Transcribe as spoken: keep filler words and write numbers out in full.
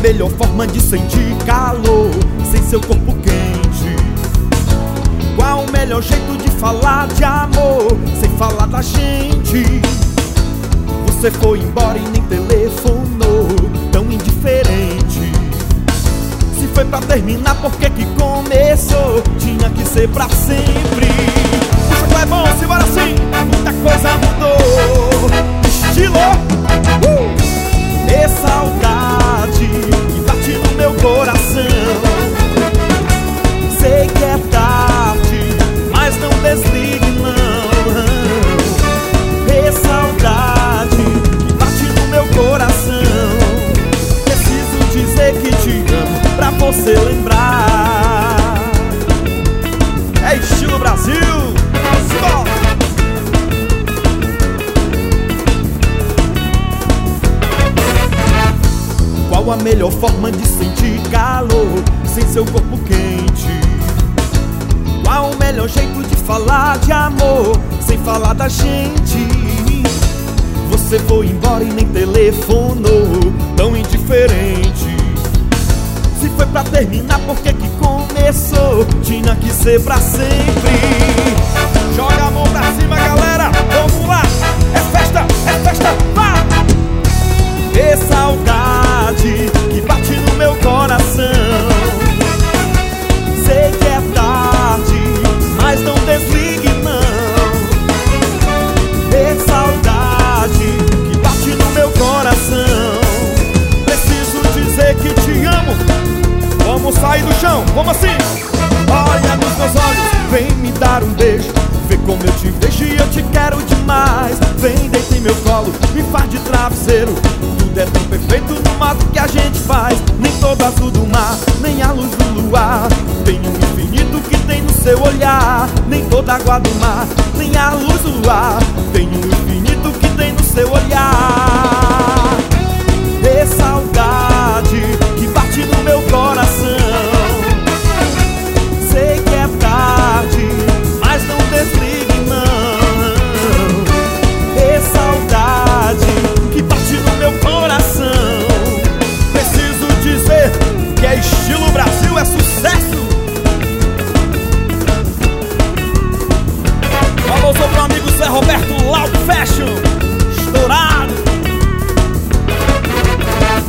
melhor forma de sentir calor sem seu corpo quente? Qual o melhor jeito de falar de amor sem falar da gente? Você foi embora e nem telefonou, tão indiferente. Se foi pra terminar, por que que começou? Tinha que ser pra sempre. Puxa que é bom, simbora assim, muita coisa mudou. Estilo uh! E saudade que bate no meu coração. Sei que é tarde, mas não desligue não. E saudade que bate no meu coração. Preciso dizer que te amo pra você lembrar. É estilo Brasil. Stop! Qual a melhor forma de sentir calor sem seu corpo quente? Qual o melhor jeito de falar de amor sem falar da gente? Você foi embora e nem telefonou, tão indiferente. Se foi pra terminar, por que que começou? Tinha que ser pra sempre. Joga a mão pra cima, galera, vamos lá. É festa, é festa, vá! E saudade que bate no meu coração. Sei que é tarde, mas não desligue não. E saudade que bate no meu coração. Preciso dizer que te amo. Vamos sair do chão, como assim? Olha nos meus olhos, vem me dar um beijo. Vê como eu te vejo e eu te quero demais. Vem, deita em meu colo, me faz de travesseiro. Tudo é tão perfeito no modo que a gente faz. Nem todo azul do mar, nem a luz do luar tem um infinito que tem no seu olhar. Nem toda água do mar, nem a luz do luar tem um